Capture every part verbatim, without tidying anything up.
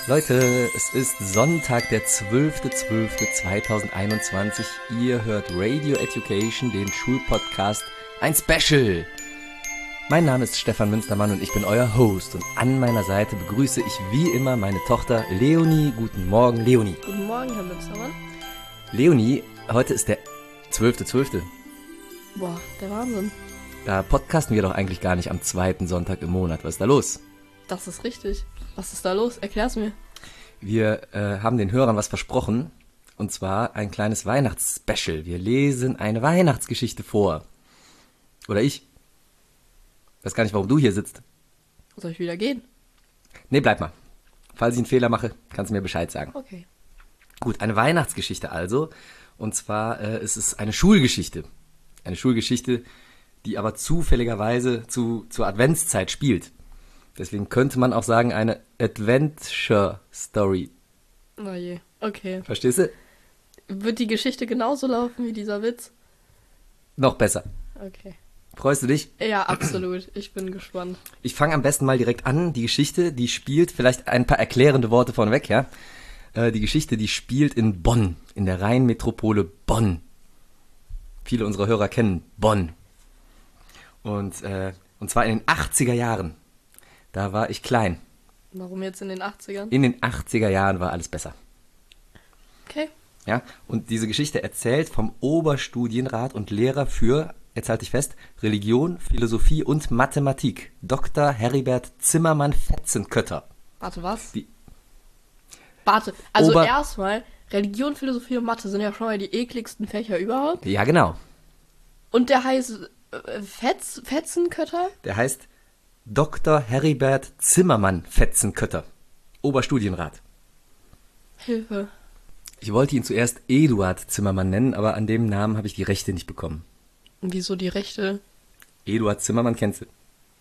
Leute, es ist Sonntag, der zwölfter zwölfter zweitausendeinundzwanzig. Ihr hört Radio Education, den Schulpodcast, ein Special. Mein Name ist Stefan Münstermann und ich bin euer Host. Und an meiner Seite begrüße ich wie immer meine Tochter Leonie. Guten Morgen, Leonie. Guten Morgen, Herr Münstermann. Leonie, heute ist der zwölfter zwölfter Boah, der Wahnsinn. Da podcasten wir doch eigentlich gar nicht am zweiten Sonntag im Monat. Was ist da los? Das ist richtig. Was ist da los? Erklär's mir. Wir äh, haben den Hörern was versprochen, und zwar ein kleines Weihnachtsspecial. Wir lesen eine Weihnachtsgeschichte vor. Oder ich. Weiß gar nicht, warum du hier sitzt. Soll ich wieder gehen? Nee, bleib mal. Falls ich einen Fehler mache, kannst du mir Bescheid sagen. Okay. Gut, eine Weihnachtsgeschichte also. Und zwar äh, es ist eine Schulgeschichte. Eine Schulgeschichte, die aber zufälligerweise zu, zur Adventszeit spielt. Deswegen könnte man auch sagen, eine Adventure-Story. Oh je, okay. Verstehst du? Wird die Geschichte genauso laufen wie dieser Witz? Noch besser. Okay. Freust du dich? Ja, absolut. Ich bin gespannt. Ich fange am besten mal direkt an. Die Geschichte, die spielt, vielleicht ein paar erklärende Worte vorneweg, ja. Äh, die Geschichte, die spielt in Bonn, in der Rheinmetropole Bonn. Viele unserer Hörer kennen Bonn. Und, äh, und zwar in den achtziger Jahren. Da war ich klein. Warum jetzt in den achtzigern? In den achtziger Jahren war alles besser. Okay. Ja, und diese Geschichte erzählt vom Oberstudienrat und Lehrer für, jetzt halte ich fest, Religion, Philosophie und Mathematik, Doktor Heribert Zimmermann-Fetzenkötter. Warte, was? Die Warte, also Ober- erstmal, Religion, Philosophie und Mathe sind ja schon mal die ekligsten Fächer überhaupt. Ja, genau. Und der heißt äh, Fetz, Fetzenkötter? Der heißt Doktor Heribert Zimmermann-Fetzenkötter, Oberstudienrat. Hilfe. Ich wollte ihn zuerst Eduard Zimmermann nennen, aber an dem Namen habe ich die Rechte nicht bekommen. Und wieso die Rechte? Eduard Zimmermann kennst du.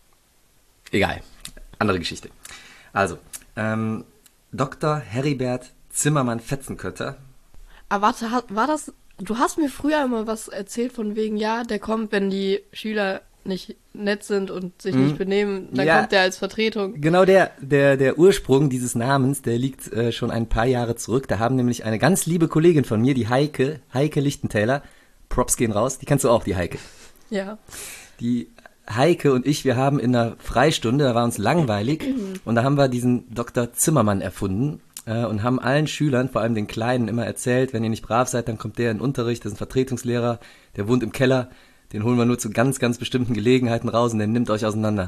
Egal, andere Geschichte. Also, ähm, Doktor Heribert Zimmermann-Fetzenkötter. Aber warte, ha- war das... Du hast mir früher immer was erzählt von wegen, ja, der kommt, wenn die Schüler nicht nett sind und sich Mhm. nicht benehmen, dann Ja. kommt der als Vertretung. Genau der, der, der Ursprung dieses Namens, der liegt äh, schon ein paar Jahre zurück. Da haben nämlich eine ganz liebe Kollegin von mir, die Heike, Heike Lichtentäler, Props gehen raus, die kennst du auch, die Heike. Ja. Die Heike und ich, wir haben in einer Freistunde, da war uns langweilig, und da haben wir diesen Doktor Zimmermann erfunden äh, und haben allen Schülern, vor allem den Kleinen, immer erzählt, wenn ihr nicht brav seid, dann kommt der in den Unterricht, das ist ein Vertretungslehrer, der wohnt im Keller, den holen wir nur zu ganz, ganz bestimmten Gelegenheiten raus und der nimmt euch auseinander.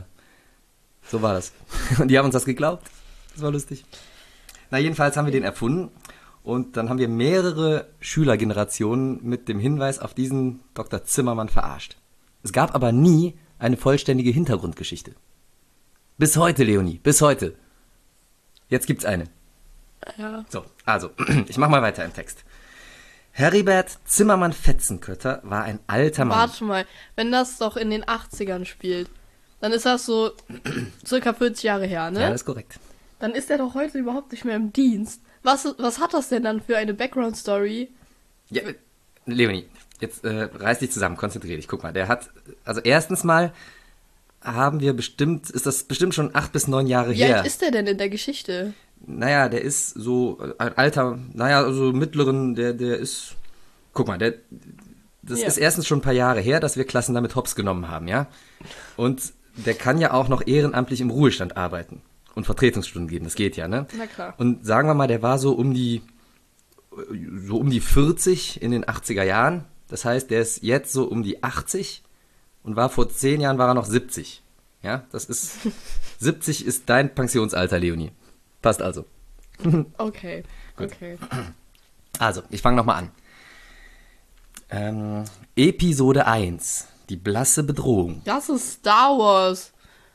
So war das. Und die haben uns das geglaubt. Das war lustig. Na, jedenfalls haben wir den erfunden und dann haben wir mehrere Schülergenerationen mit dem Hinweis auf diesen Doktor Zimmermann verarscht. Es gab aber nie eine vollständige Hintergrundgeschichte. Bis heute, Leonie, bis heute. Jetzt gibt's eine. Ja. So, also, ich mach mal weiter im Text. Heribert Zimmermann-Fetzenkötter war ein alter Mann. Warte mal, wenn das doch in den achtzigern spielt, dann ist das so circa vierzig Jahre her, ne? Ja, das ist korrekt. Dann ist er doch heute überhaupt nicht mehr im Dienst. Was, was hat das denn dann für eine Background-Story? Ja, Leonie, jetzt äh, reiß dich zusammen, konzentrier dich. Guck mal, der hat, also erstens mal haben wir bestimmt, ist das bestimmt schon acht bis neun Jahre Wie her. alt ist der denn in der Geschichte? Naja, der ist so ein alter, naja, so mittleren, der, der ist, guck mal, der, das Ja. ist erstens schon ein paar Jahre her, dass wir Klassen damit hops genommen haben, ja. Und der kann ja auch noch ehrenamtlich im Ruhestand arbeiten und Vertretungsstunden geben, das geht ja, ne? Na klar. Und sagen wir mal, der war so um die, so um die vierzig in den achtziger Jahren. Das heißt, der ist jetzt so um die achtzig und war vor zehn Jahren war er noch siebzig. Ja, das ist, siebzig ist dein Pensionsalter, Leonie. Passt also. Okay, Gut. okay. Also, ich fange nochmal an. Ähm, Episode eins. Die blasse Bedrohung. Das ist Star Wars.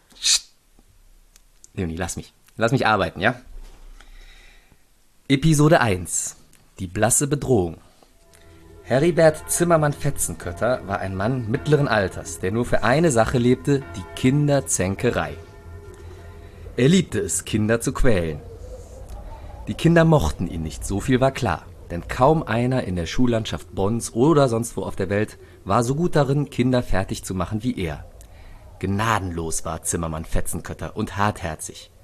Leonie, lass mich. Lass mich arbeiten, ja? Episode eins. Die blasse Bedrohung. Heribert Zimmermann-Fetzenkötter war ein Mann mittleren Alters, der nur für eine Sache lebte, die Kinderzänkerei. Er liebte es, Kinder zu quälen. Die Kinder mochten ihn nicht, so viel war klar, denn kaum einer in der Schullandschaft Bonns oder sonst wo auf der Welt war so gut darin, Kinder fertig zu machen wie er. Gnadenlos war Zimmermann Fetzenkötter und hartherzig.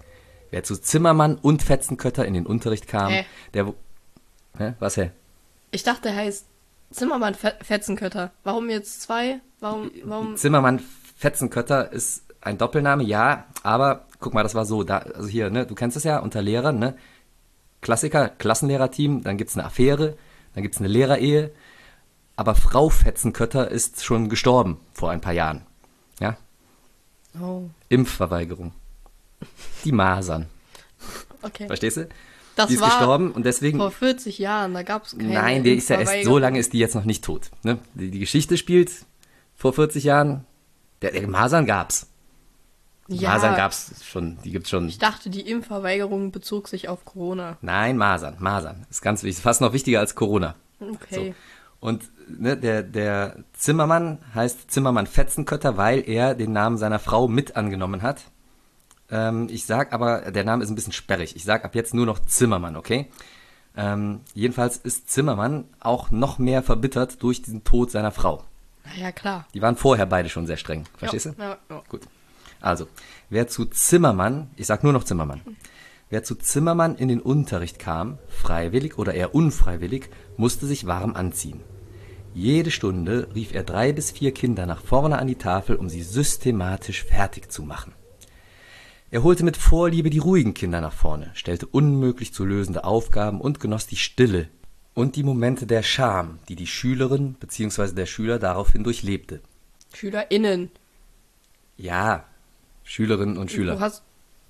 Wer zu Zimmermann und Fetzenkötter in den Unterricht kam, Hä? der... wo- Hä? Was, hä? Ich dachte, der heißt Zimmermann Fe- Fetzenkötter. Warum jetzt zwei? Warum, warum? Zimmermann Fetzenkötter ist ein Doppelname, ja, aber guck mal, das war so, da, also hier, ne, du kennst es ja, unter Lehrern, ne, Klassiker, Klassenlehrerteam, dann gibt's eine Affäre, dann gibt's eine Lehrerehe, aber Frau Fetzenkötter ist schon gestorben vor ein paar Jahren, ja, Oh, Impfverweigerung, die Masern, okay. verstehst du? Das Die ist war gestorben und deswegen... vor vierzig Jahren, da gab es keine Nein, der ist ja erst, so Impfverweigerung. lange ist die jetzt noch nicht tot. Ne? Die, die Geschichte spielt vor vierzig Jahren, der, der Masern gab's. Ja, Masern gab's schon, die gibt's schon. ich dachte, die Impfverweigerung bezog sich auf Corona. Nein, Masern, Masern. Ist ganz wichtig, fast noch wichtiger als Corona. Okay. So. Und ne, der, der Zimmermann heißt Zimmermann Fetzenkötter, weil er den Namen seiner Frau mit angenommen hat. Ähm, ich sag aber, der Name ist ein bisschen sperrig. Ich sag ab jetzt nur noch Zimmermann, okay? Ähm, jedenfalls ist Zimmermann auch noch mehr verbittert durch diesen Tod seiner Frau. Na ja, klar. Die waren vorher beide schon sehr streng, verstehst ja, du? Ja, ja. Gut. Also, wer zu Zimmermann, ich sag nur noch Zimmermann, wer zu Zimmermann in den Unterricht kam, freiwillig oder eher unfreiwillig, musste sich warm anziehen. Jede Stunde rief er drei bis vier Kinder nach vorne an die Tafel, um sie systematisch fertig zu machen. Er holte mit Vorliebe die ruhigen Kinder nach vorne, stellte unmöglich zu lösende Aufgaben und genoss die Stille und die Momente der Scham, die die Schülerin bzw. der Schüler daraufhin durchlebte. SchülerInnen. Ja, Schülerinnen und Du Schüler. hast.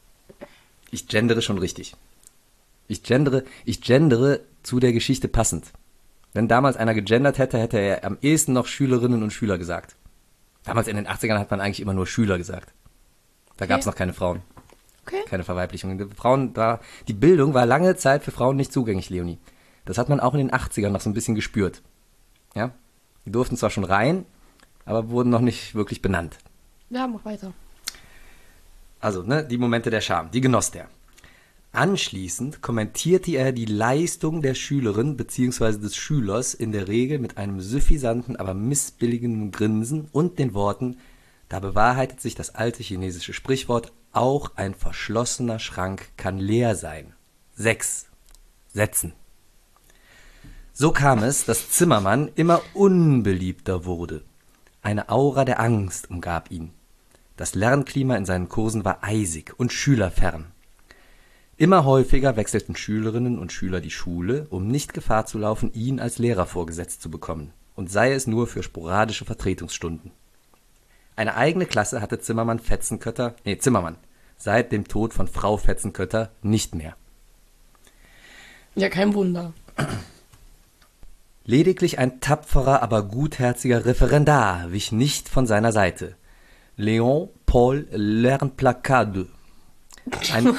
Ich gendere schon richtig. Ich gendere, ich gendere zu der Geschichte passend. Wenn damals einer gegendert hätte, hätte er am ehesten noch Schülerinnen und Schüler gesagt. Damals in den achtzigern hat man eigentlich immer nur Schüler gesagt. Da Okay. gab es noch keine Frauen, Okay. keine Verweiblichung. Die Frauen war, die Bildung war lange Zeit für Frauen nicht zugänglich, Leonie. Das hat man auch in den achtzigern noch so ein bisschen gespürt. Ja? Die durften zwar schon rein, aber wurden noch nicht wirklich benannt. Ja, mach weiter. Also, ne, die Momente der Scham, die genoss der. Anschließend kommentierte er die Leistung der Schülerin bzw. des Schülers in der Regel mit einem suffisanten, aber missbilligenden Grinsen und den Worten: Da bewahrheitet sich das alte chinesische Sprichwort, auch ein verschlossener Schrank kann leer sein. Sechs. Setzen. So kam es, dass Zimmermann immer unbeliebter wurde. Eine Aura der Angst umgab ihn. Das Lernklima in seinen Kursen war eisig und schülerfern. Immer häufiger wechselten Schülerinnen und Schüler die Schule, um nicht Gefahr zu laufen, ihn als Lehrer vorgesetzt zu bekommen, und sei es nur für sporadische Vertretungsstunden. Eine eigene Klasse hatte Zimmermann Fetzenkötter, nee, Zimmermann, seit dem Tod von Frau Fetzenkötter nicht mehr. Ja, kein Wunder. Lediglich ein tapferer, aber gutherziger Referendar wich nicht von seiner Seite. Léon Paul Lernplacade. Ein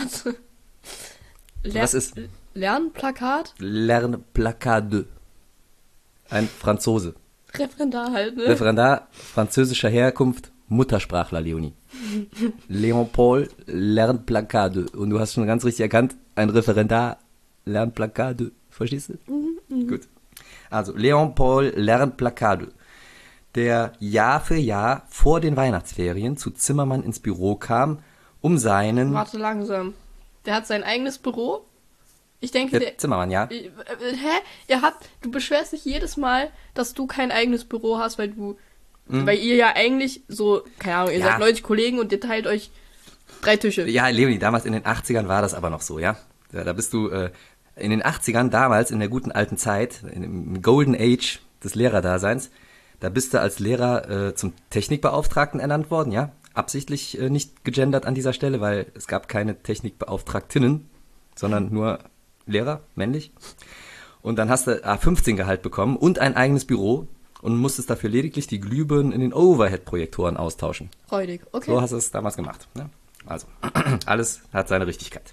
Ler Was ist- Lernplakat? Lernplacade. Ein Franzose. Referendar halt, ne? Referendar französischer Herkunft, Muttersprachler, Leonie. Léon Paul Lernplacade. Und du hast schon ganz richtig erkannt, ein Referendar Lernplacade. Verstehst du? Gut. Also, Léon Paul Lernplacade, der Jahr für Jahr vor den Weihnachtsferien zu Zimmermann ins Büro kam, um seinen... Warte langsam. Der hat sein eigenes Büro? Ich denke, Der der... Zimmermann, ja. Äh, äh, hä? Ihr habt... Du beschwerst dich jedes Mal, dass du kein eigenes Büro hast, weil du... Weil ihr ja eigentlich so... Keine Ahnung, ihr Ja. seid neunzig Kollegen und ihr teilt euch drei Tische. Ja, Leonie, damals in den achtzigern war das aber noch so, ja. Da, da bist du äh, in den achtzigern, damals in der guten alten Zeit, im Golden Age des Lehrerdaseins, da bist du als Lehrer äh, zum Technikbeauftragten ernannt worden, ja. Absichtlich äh, nicht gegendert an dieser Stelle, weil es gab keine Technikbeauftragtinnen, sondern nur Lehrer, männlich. Und dann hast du A fünfzehn Gehalt bekommen und ein eigenes Büro und musstest dafür lediglich die Glühbirnen in den Overhead-Projektoren austauschen. Freudig, okay. So hast du es damals gemacht. Ne? Also, alles hat seine Richtigkeit.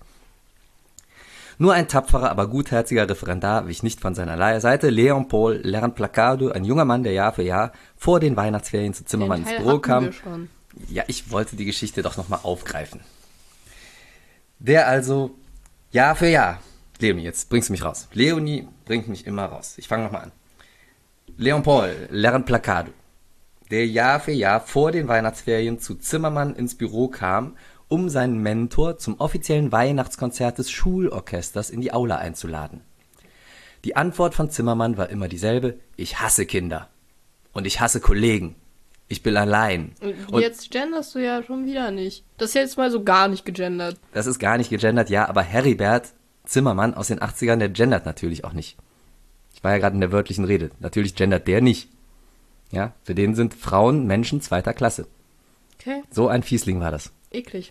Nur ein tapferer, aber gutherziger Referendar wich nicht von seiner Le- Seite. Léon Paul Lernplacade, ein junger Mann, der Jahr für Jahr vor den Weihnachtsferien zu Zimmermann Den ins Teil Büro hatten kam. wir schon. Ja, ich wollte die Geschichte doch nochmal aufgreifen. Der also Jahr für Jahr, Leonie, jetzt bringst du mich raus. Leonie bringt mich immer raus. Ich fange nochmal an. Léon Paul Lernplacade, der Jahr für Jahr vor den Weihnachtsferien zu Zimmermann ins Büro kam, um seinen Mentor zum offiziellen Weihnachtskonzert des Schulorchesters in die Aula einzuladen. Die Antwort von Zimmermann war immer dieselbe: Ich hasse Kinder. Und ich hasse Kollegen. Ich bin allein. Und Und jetzt genderst du ja schon wieder nicht. Das ist jetzt mal so gar nicht gegendert. das ist gar nicht gegendert, ja, aber Heribert Zimmermann aus den achtzigern, der gendert natürlich auch nicht. Ich war ja gerade in der wörtlichen Rede. Natürlich gendert der nicht. Ja, für den sind Frauen Menschen zweiter Klasse. Okay, So ein Fiesling war das. eklig.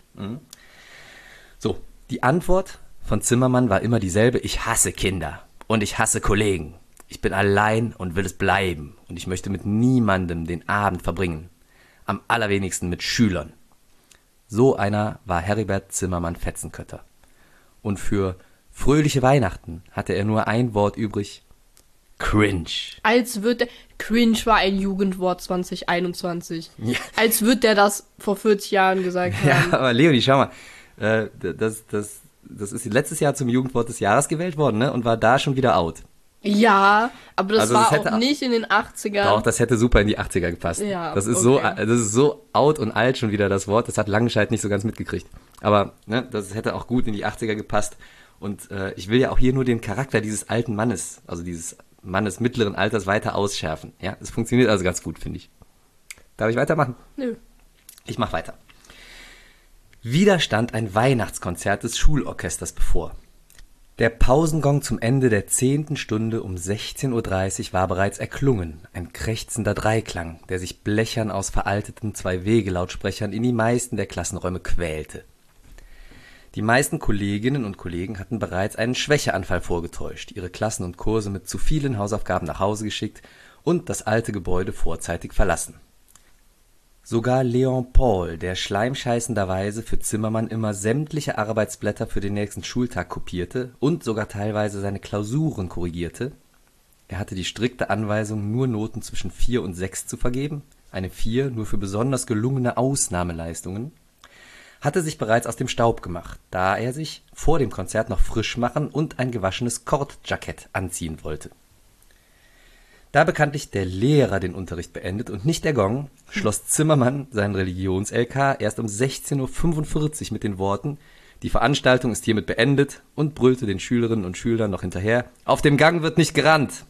So, die Antwort von Zimmermann war immer dieselbe: Ich hasse Kinder und ich hasse Kollegen. Ich bin allein und will es bleiben und ich möchte mit niemandem den Abend verbringen. Am allerwenigsten mit Schülern. So einer war Heribert Zimmermann Fetzenkötter. Und für fröhliche Weihnachten hatte er nur ein Wort übrig: Cringe. Als wird der... Cringe war ein Jugendwort zwanzig einundzwanzig. Ja. Als wird der das vor vierzig Jahren gesagt Ja, haben. aber Leonie, schau mal, äh, das, das, das ist letztes Jahr zum Jugendwort des Jahres gewählt worden, ne? Und war da schon wieder out. Ja, aber das Also war das hätte auch auch- nicht in den achtzigern. Auch das hätte super in die achtziger gepasst. Ja, das ist so, okay. das ist so out und alt schon wieder das Wort. Das hat Langenscheidt nicht so ganz mitgekriegt. Aber ne, das hätte auch gut in die achtziger gepasst. Und äh, ich will ja auch hier nur den Charakter dieses alten Mannes, also dieses Mannes mittleren Alters, weiter ausschärfen. Ja, es funktioniert also ganz gut, finde ich. Darf ich weitermachen? Nö. Ich mach weiter. Wieder stand ein Weihnachtskonzert des Schulorchesters bevor. Der Pausengong zum Ende der zehnten Stunde um sechzehn Uhr dreißig war bereits erklungen, ein krächzender Dreiklang, der sich blechern aus veralteten Zwei-Wege-Lautsprechern in die meisten der Klassenräume quälte. Die meisten Kolleginnen und Kollegen hatten bereits einen Schwächeanfall vorgetäuscht, ihre Klassen und Kurse mit zu vielen Hausaufgaben nach Hause geschickt und das alte Gebäude vorzeitig verlassen. Sogar Leon Paul, der schleimscheißenderweise für Zimmermann immer sämtliche Arbeitsblätter für den nächsten Schultag kopierte und sogar teilweise seine Klausuren korrigierte, er hatte die strikte Anweisung, nur Noten zwischen vier und sechs zu vergeben, eine vier nur für besonders gelungene Ausnahmeleistungen, hatte sich bereits aus dem Staub gemacht, da er sich vor dem Konzert noch frisch machen und ein gewaschenes Kordjackett anziehen wollte. Da bekanntlich der Lehrer den Unterricht beendet und nicht der Gong, schloss Zimmermann seinen Religions-L K erst um sechzehn Uhr fünfundvierzig mit den Worten: Die Veranstaltung ist hiermit beendet, und brüllte den Schülerinnen und Schülern noch hinterher: Auf dem Gang wird nicht gerannt!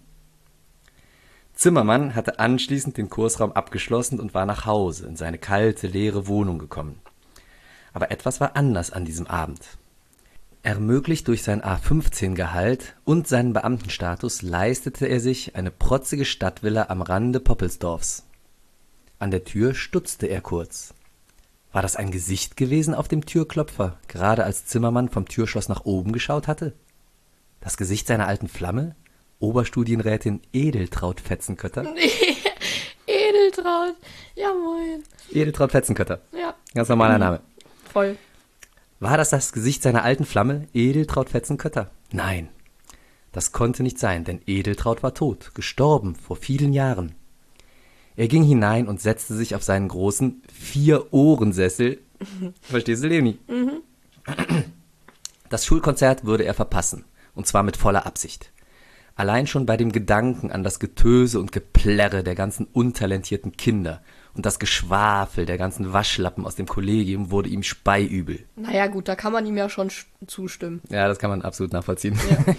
Zimmermann hatte anschließend den Kursraum abgeschlossen und war nach Hause in seine kalte, leere Wohnung gekommen. Aber etwas war anders an diesem Abend. Ermöglicht durch sein A fünfzehn Gehalt und seinen Beamtenstatus leistete er sich eine protzige Stadtvilla am Rande Poppelsdorfs. An der Tür stutzte er kurz. War das ein Gesicht gewesen auf dem Türklopfer, gerade als Zimmermann vom Türschloss nach oben geschaut hatte? Das Gesicht seiner alten Flamme? Oberstudienrätin Edeltraut Fetzenkötter? Edeltraut. Ja, moin. Edeltraut Fetzenkötter. Ja, Ganz normaler Name. voll. War das das Gesicht seiner alten Flamme, Edeltraut Fetzenkötter? Nein, das konnte nicht sein, denn Edeltraut war tot, gestorben vor vielen Jahren. Er ging hinein und setzte sich auf seinen großen Vier-Ohren-Sessel. Verstehst du, Leonie? Mhm. Das Schulkonzert würde er verpassen, und zwar mit voller Absicht. Allein schon bei dem Gedanken an das Getöse und Geplärre der ganzen untalentierten Kinder und das Geschwafel der ganzen Waschlappen aus dem Kollegium wurde ihm speiübel. Naja, gut, da kann man ihm ja schon sch- zustimmen. Ja, das kann man absolut nachvollziehen. Ja.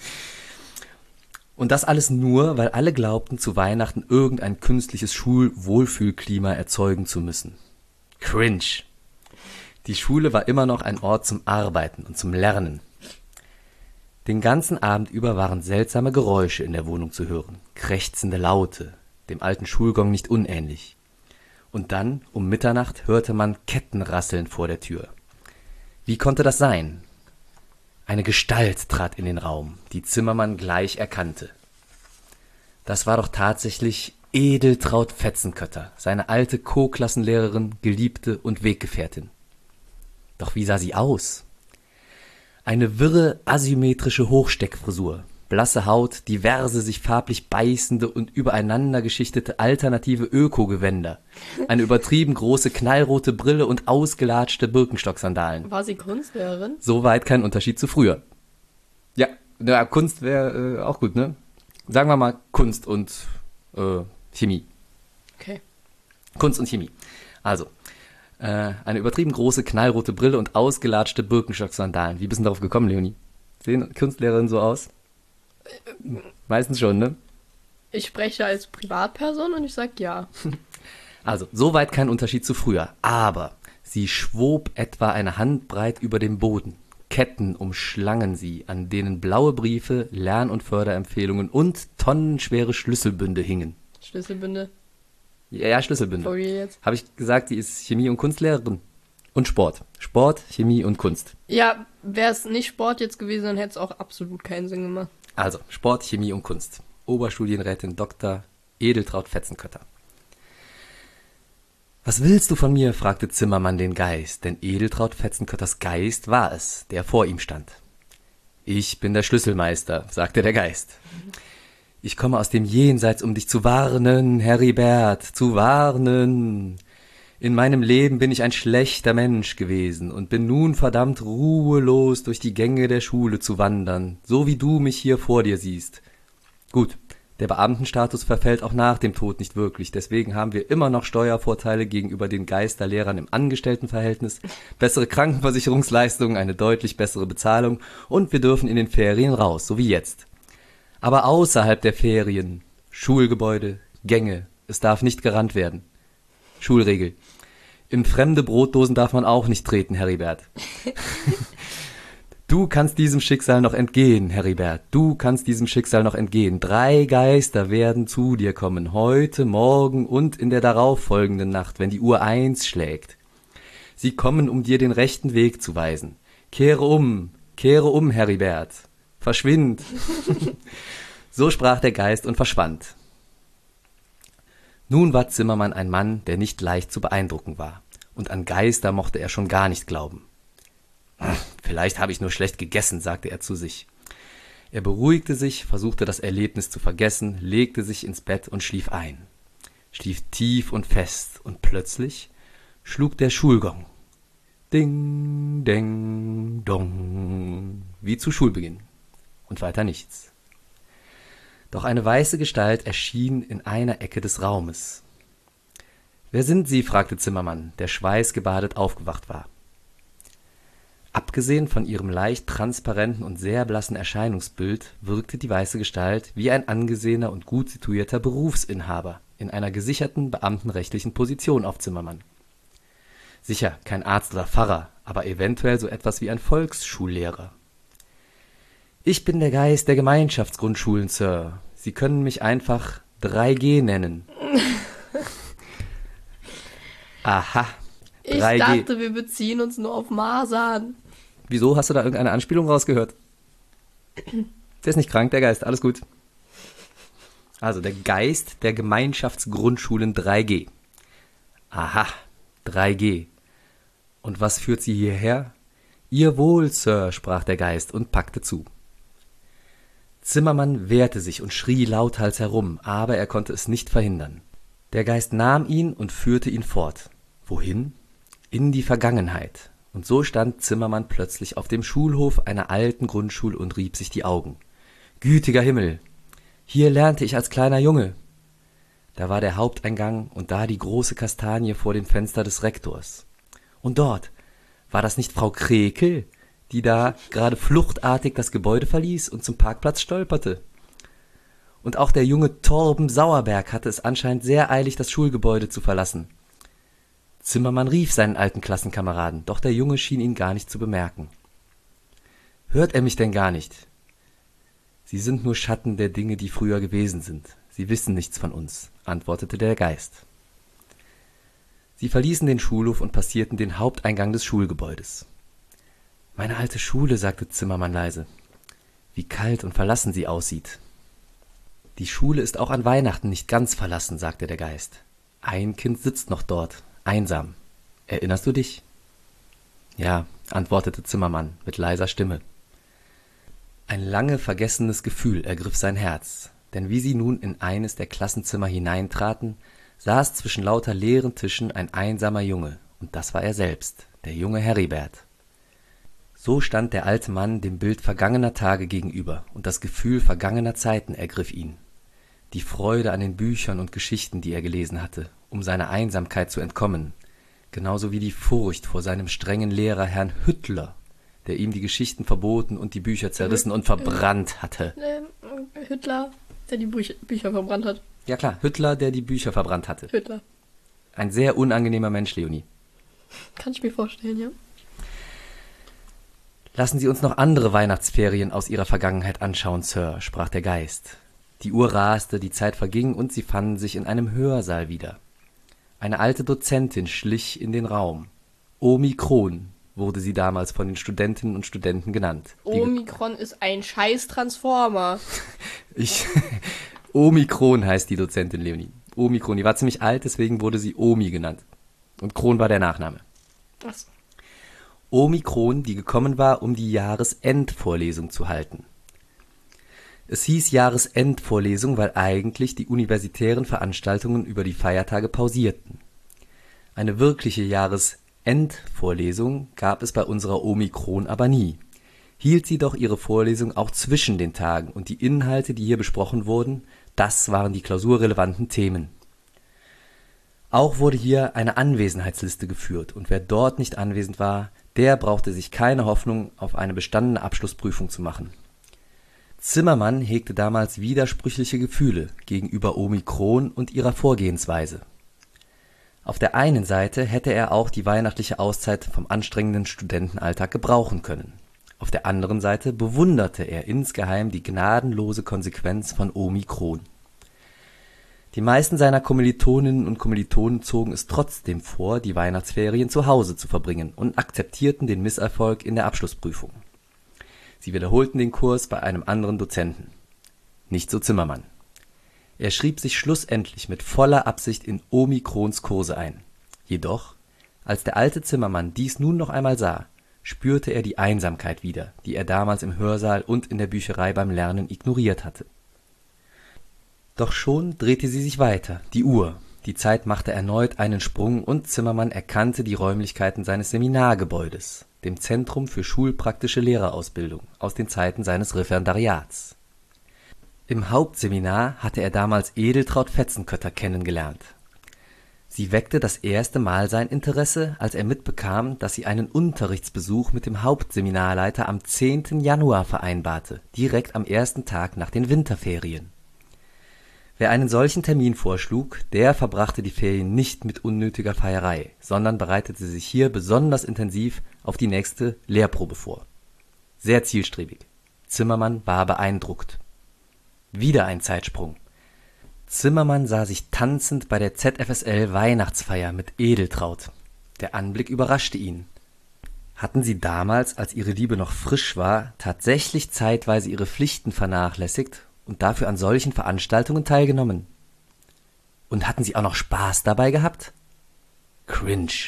Und das alles nur, weil alle glaubten, zu Weihnachten irgendein künstliches Schulwohlfühlklima erzeugen zu müssen. Cringe. Die Schule war immer noch ein Ort zum Arbeiten und zum Lernen. Den ganzen Abend über waren seltsame Geräusche in der Wohnung zu hören, krächzende Laute, dem alten Schulgong nicht unähnlich. Und dann, um Mitternacht, hörte man Ketten rasseln vor der Tür. Wie konnte das sein? Eine Gestalt trat in den Raum, die Zimmermann gleich erkannte. Das war doch tatsächlich Edeltraut Fetzenkötter, seine alte Co-Klassenlehrerin, Geliebte und Weggefährtin. Doch wie sah sie aus? Eine wirre, asymmetrische Hochsteckfrisur, blasse Haut, diverse sich farblich beißende und übereinander geschichtete alternative Öko-Gewänder, eine übertrieben große knallrote Brille und ausgelatschte Birkenstock-Sandalen. War sie Kunstlehrerin? Soweit kein Unterschied zu früher. Ja, ja Kunst wäre äh, auch gut, ne? Sagen wir mal Kunst und äh, Chemie. Okay. Kunst und Chemie. Also, Äh, eine übertrieben große, knallrote Brille und ausgelatschte Birkenstock-Sandalen. Wie bist du darauf gekommen, Leonie? Sehen Kunstlehrerinnen so aus? Meistens schon, ne? Ich spreche als Privatperson und ich sag ja. Also, soweit kein Unterschied zu früher. Aber sie schwob etwa eine Handbreit über dem Boden. Ketten umschlangen sie, an denen blaue Briefe, Lern- und Förderempfehlungen und tonnenschwere Schlüsselbünde hingen. Schlüsselbünde. Ja, ja, Schlüsselbünde. Sorry jetzt. Habe ich gesagt, die ist Chemie- und Kunstlehrerin. Und Sport. Sport, Chemie und Kunst. Ja, wäre es nicht Sport jetzt gewesen, dann hätte es auch absolut keinen Sinn gemacht. Also, Sport, Chemie und Kunst. Oberstudienrätin Doktor Edeltraud Fetzenkötter. »Was willst du von mir?« fragte Zimmermann den Geist, denn Edeltraud Fetzenkötters Geist war es, der vor ihm stand. »Ich bin der Schlüsselmeister«, sagte der Geist. »Ich komme aus dem Jenseits, um dich zu warnen, Heribert, zu warnen. In meinem Leben bin ich ein schlechter Mensch gewesen und bin nun verdammt ruhelos durch die Gänge der Schule zu wandern, so wie du mich hier vor dir siehst. Gut, der Beamtenstatus verfällt auch nach dem Tod nicht wirklich, deswegen haben wir immer noch Steuervorteile gegenüber den Geisterlehrern im Angestelltenverhältnis, bessere Krankenversicherungsleistungen, eine deutlich bessere Bezahlung und wir dürfen in den Ferien raus, so wie jetzt. Aber außerhalb der Ferien, Schulgebäude, Gänge, es darf nicht gerannt werden. Schulregel. In fremde Brotdosen darf man auch nicht treten, Heribert. Du kannst diesem Schicksal noch entgehen, Heribert. Du kannst diesem Schicksal noch entgehen. Drei Geister werden zu dir kommen, heute, morgen und in der darauffolgenden Nacht, wenn die Uhr eins schlägt. Sie kommen, um dir den rechten Weg zu weisen. Kehre um, kehre um, Heribert. Verschwind. So sprach der Geist und verschwand. Nun war Zimmermann ein Mann, der nicht leicht zu beeindrucken war. Und an Geister mochte er schon gar nicht glauben. »Vielleicht habe ich nur schlecht gegessen«, sagte er zu sich. Er beruhigte sich, versuchte das Erlebnis zu vergessen, legte sich ins Bett und schlief ein. Schlief tief und fest, und plötzlich schlug der Schulgong. Ding, deng, dong, wie zu Schulbeginn. Und weiter nichts. Doch eine weiße Gestalt erschien in einer Ecke des Raumes. »Wer sind Sie?« fragte Zimmermann, der schweißgebadet aufgewacht war. Abgesehen von ihrem leicht transparenten und sehr blassen Erscheinungsbild wirkte die weiße Gestalt wie ein angesehener und gut situierter Berufsinhaber in einer gesicherten beamtenrechtlichen Position auf Zimmermann. Sicher kein Arzt oder Pfarrer, aber eventuell so etwas wie ein Volksschullehrer. »Ich bin der Geist der Gemeinschaftsgrundschulen, Sir. Sie können mich einfach drei G nennen.« Aha, drei G. Ich dachte, wir beziehen uns nur auf Masern. Wieso? Hast du da irgendeine Anspielung rausgehört? Der ist nicht krank, der Geist. Alles gut. Also, der Geist der Gemeinschaftsgrundschulen drei G. Aha, drei G. Und was führt Sie hierher? »Ihr Wohl, Sir«, sprach der Geist und packte zu. Zimmermann wehrte sich und schrie lauthals herum, aber er konnte es nicht verhindern. Der Geist nahm ihn und führte ihn fort. Wohin? In die Vergangenheit. Und so stand Zimmermann plötzlich auf dem Schulhof einer alten Grundschule und rieb sich die Augen. Gütiger Himmel! Hier lernte ich als kleiner Junge. Da war der Haupteingang und da die große Kastanie vor dem Fenster des Rektors. Und dort, war das nicht Frau Krekel, die da gerade fluchtartig das Gebäude verließ und zum Parkplatz stolperte? Und auch der junge Torben Sauerberg hatte es anscheinend sehr eilig, das Schulgebäude zu verlassen. Zimmermann rief seinen alten Klassenkameraden, doch der Junge schien ihn gar nicht zu bemerken. »Hört er mich denn gar nicht?« »Sie sind nur Schatten der Dinge, die früher gewesen sind. Sie wissen nichts von uns«, antwortete der Geist. Sie verließen den Schulhof und passierten den Haupteingang des Schulgebäudes. »Meine alte Schule«, sagte Zimmermann leise. »Wie kalt und verlassen sie aussieht.« »Die Schule ist auch an Weihnachten nicht ganz verlassen«, sagte der Geist. »Ein Kind sitzt noch dort, einsam. Erinnerst du dich?« »Ja«, antwortete Zimmermann mit leiser Stimme. Ein lange vergessenes Gefühl ergriff sein Herz, denn wie sie nun in eines der Klassenzimmer hineintraten, saß zwischen lauter leeren Tischen ein einsamer Junge, und das war er selbst, der junge Heribert. So stand der alte Mann dem Bild vergangener Tage gegenüber, und das Gefühl vergangener Zeiten ergriff ihn. Die Freude an den Büchern und Geschichten, die er gelesen hatte, um seiner Einsamkeit zu entkommen, genauso wie die Furcht vor seinem strengen Lehrer Herrn Hüttler, der ihm die Geschichten verboten und die Bücher zerrissen und verbrannt hatte. Ähm, Hitler, der die Bücher, Bücher verbrannt hat. Ja klar, Hüttler, der die Bücher verbrannt hatte. Hitler. Ein sehr unangenehmer Mensch, Leonie. Kann ich mir vorstellen, ja. Lassen Sie uns noch andere Weihnachtsferien aus Ihrer Vergangenheit anschauen, Sir, sprach der Geist. Die Uhr raste, die Zeit verging und sie fanden sich in einem Hörsaal wieder. Eine alte Dozentin schlich in den Raum. Omikron wurde sie damals von den Studentinnen und Studenten genannt. Die- Omikron ist ein scheiß Transformer. Ich, Omikron heißt die Dozentin, Leonie. Omikron, die war ziemlich alt, deswegen wurde sie Omi genannt. Und Kron war der Nachname. Was? Omikron, die gekommen war, um die Jahresendvorlesung zu halten. Es hieß Jahresendvorlesung, weil eigentlich die universitären Veranstaltungen über die Feiertage pausierten. Eine wirkliche Jahresendvorlesung gab es bei unserer Omikron aber nie. Hielt sie doch ihre Vorlesung auch zwischen den Tagen und die Inhalte, die hier besprochen wurden, das waren die klausurrelevanten Themen. Auch wurde hier eine Anwesenheitsliste geführt und wer dort nicht anwesend war, der brauchte sich keine Hoffnung auf eine bestandene Abschlussprüfung zu machen. Zimmermann hegte damals widersprüchliche Gefühle gegenüber Omikron und ihrer Vorgehensweise. Auf der einen Seite hätte er auch die weihnachtliche Auszeit vom anstrengenden Studentenalltag gebrauchen können. Auf der anderen Seite bewunderte er insgeheim die gnadenlose Konsequenz von Omikron. Die meisten seiner Kommilitoninnen und Kommilitonen zogen es trotzdem vor, die Weihnachtsferien zu Hause zu verbringen und akzeptierten den Misserfolg in der Abschlussprüfung. Sie wiederholten den Kurs bei einem anderen Dozenten. Nicht so Zimmermann. Er schrieb sich schlussendlich mit voller Absicht in Omikrons Kurse ein. Jedoch, als der alte Zimmermann dies nun noch einmal sah, spürte er die Einsamkeit wieder, die er damals im Hörsaal und in der Bücherei beim Lernen ignoriert hatte. Doch schon drehte sie sich weiter, die Uhr. Die Zeit machte erneut einen Sprung und Zimmermann erkannte die Räumlichkeiten seines Seminargebäudes, dem Zentrum für schulpraktische Lehrerausbildung, aus den Zeiten seines Referendariats. Im Hauptseminar hatte er damals Edeltraud Fetzenkötter kennengelernt. Sie weckte das erste Mal sein Interesse, als er mitbekam, dass sie einen Unterrichtsbesuch mit dem Hauptseminarleiter am zehnten Januar vereinbarte, direkt am ersten Tag nach den Winterferien. Wer einen solchen Termin vorschlug, der verbrachte die Ferien nicht mit unnötiger Feierei, sondern bereitete sich hier besonders intensiv auf die nächste Lehrprobe vor. Sehr zielstrebig. Zimmermann war beeindruckt. Wieder ein Zeitsprung. Zimmermann sah sich tanzend bei der Z F S L-Weihnachtsfeier mit Edeltraud. Der Anblick überraschte ihn. Hatten sie damals, als ihre Liebe noch frisch war, tatsächlich zeitweise ihre Pflichten vernachlässigt und dafür an solchen Veranstaltungen teilgenommen? Und hatten sie auch noch Spaß dabei gehabt? Cringe.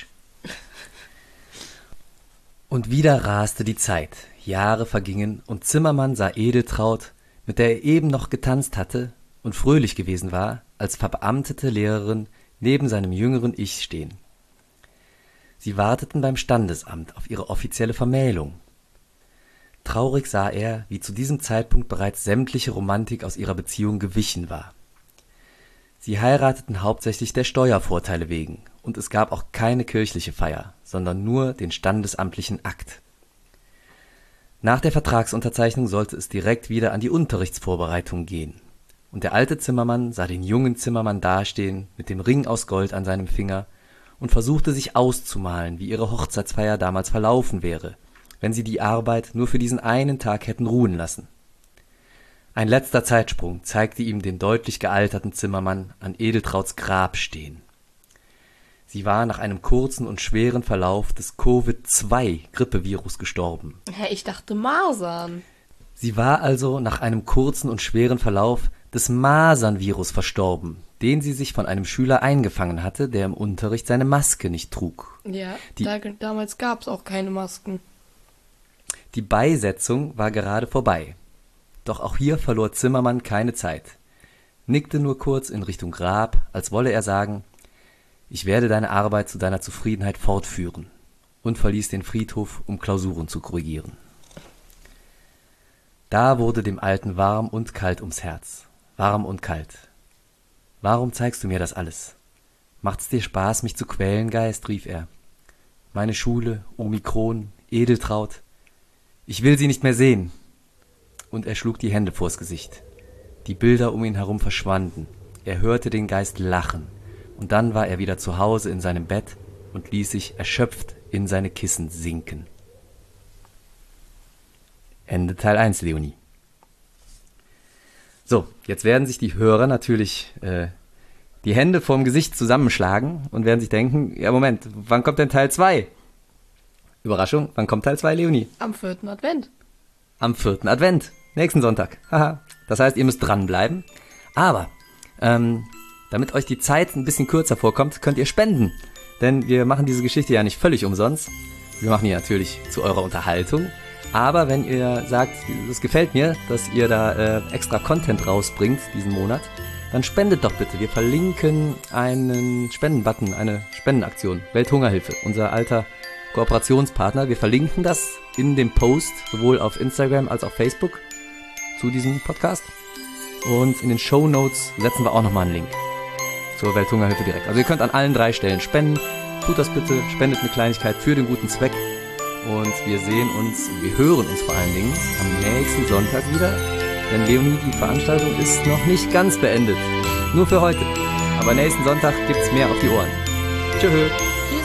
Und wieder raste die Zeit. Jahre vergingen und Zimmermann sah Edeltraud, mit der er eben noch getanzt hatte und fröhlich gewesen war, als verbeamtete Lehrerin neben seinem jüngeren Ich stehen. Sie warteten beim Standesamt auf ihre offizielle Vermählung. Traurig sah er, wie zu diesem Zeitpunkt bereits sämtliche Romantik aus ihrer Beziehung gewichen war. Sie heirateten hauptsächlich der Steuervorteile wegen, und es gab auch keine kirchliche Feier, sondern nur den standesamtlichen Akt. Nach der Vertragsunterzeichnung sollte es direkt wieder an die Unterrichtsvorbereitung gehen, und der alte Zimmermann sah den jungen Zimmermann dastehen mit dem Ring aus Gold an seinem Finger und versuchte sich auszumalen, wie ihre Hochzeitsfeier damals verlaufen wäre, wenn sie die Arbeit nur für diesen einen Tag hätten ruhen lassen. Ein letzter Zeitsprung zeigte ihm den deutlich gealterten Zimmermann an Edeltrauds Grab stehen. Sie war nach einem kurzen und schweren Verlauf des Covid zwei Grippevirus gestorben. Hä, ich dachte Masern. Sie war also nach einem kurzen und schweren Verlauf des Masernvirus verstorben, den sie sich von einem Schüler eingefangen hatte, der im Unterricht seine Maske nicht trug. Ja, Die- da, damals gab es auch keine Masken. Die Beisetzung war gerade vorbei. Doch auch hier verlor Zimmermann keine Zeit, nickte nur kurz in Richtung Grab, als wolle er sagen: Ich werde deine Arbeit zu deiner Zufriedenheit fortführen, und verließ den Friedhof, um Klausuren zu korrigieren. Da wurde dem Alten warm und kalt ums Herz. Warm und kalt. Warum zeigst du mir das alles? Macht's dir Spaß, mich zu quälen, Geist, rief er. Meine Schule, Omikron, Edeltraut. Ich will sie nicht mehr sehen. Und er schlug die Hände vors Gesicht. Die Bilder um ihn herum verschwanden. Er hörte den Geist lachen. Und dann war er wieder zu Hause in seinem Bett und ließ sich erschöpft in seine Kissen sinken. Ende Teil eins, Leonie. So, jetzt werden sich die Hörer natürlich äh, die Hände vorm Gesicht zusammenschlagen und werden sich denken, ja Moment, wann kommt denn Teil zwei? Überraschung, wann kommt Teil zwei, Leonie? Am vierten Advent. Am vierten Advent, nächsten Sonntag. Haha. Das heißt, ihr müsst dranbleiben. Aber, ähm, damit euch die Zeit ein bisschen kürzer vorkommt, könnt ihr spenden. Denn wir machen diese Geschichte ja nicht völlig umsonst. Wir machen die natürlich zu eurer Unterhaltung. Aber wenn ihr sagt, es gefällt mir, dass ihr da äh, extra Content rausbringt diesen Monat, dann spendet doch bitte. Wir verlinken einen Spendenbutton, eine Spendenaktion, Welthungerhilfe, unser alter Kooperationspartner. Wir verlinken das in dem Post, sowohl auf Instagram als auch Facebook zu diesem Podcast. Und in den Shownotes setzen wir auch nochmal einen Link zur Welthungerhilfe direkt. Also ihr könnt an allen drei Stellen spenden. Tut das bitte, spendet eine Kleinigkeit für den guten Zweck. Und wir sehen uns, wir hören uns vor allen Dingen am nächsten Sonntag wieder. Denn Leonie, die Veranstaltung ist noch nicht ganz beendet. Nur für heute. Aber nächsten Sonntag gibt's mehr auf die Ohren. Tschö. Tschüss.